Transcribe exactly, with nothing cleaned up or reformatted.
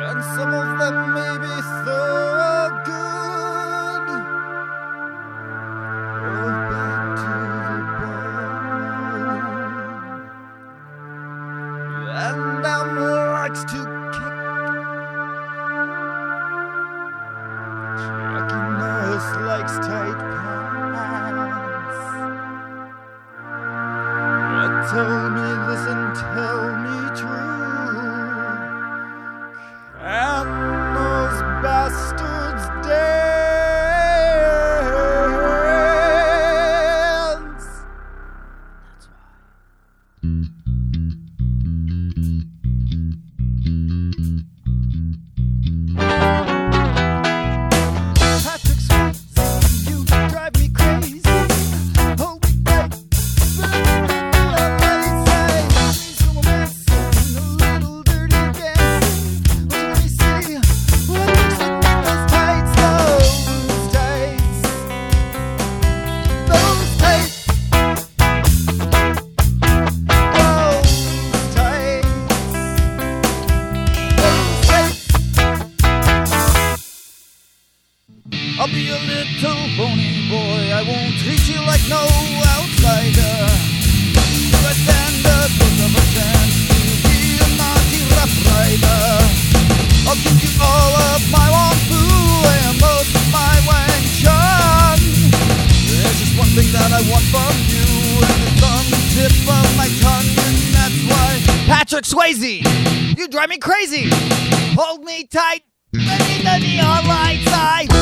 and some of them may be so good. Oh, back to the bone. And Elm likes to kick. Jackie Nurse likes tight pants. Tell me this and tell me true. Can those bastards dance? That's why. Patrick Swayze, you drive me crazy. Hold me tight. I'll be a little bony boy, I won't treat you like no outsider. But stand a good of a chance to be a naughty rough rider. I'll give you all of my wampu and most of my wang chun. There's just one thing that I want from you, and it's on the tip of my tongue, and that's why. Patrick Swayze, you drive me crazy. Hold me tight, let me, let me on right side.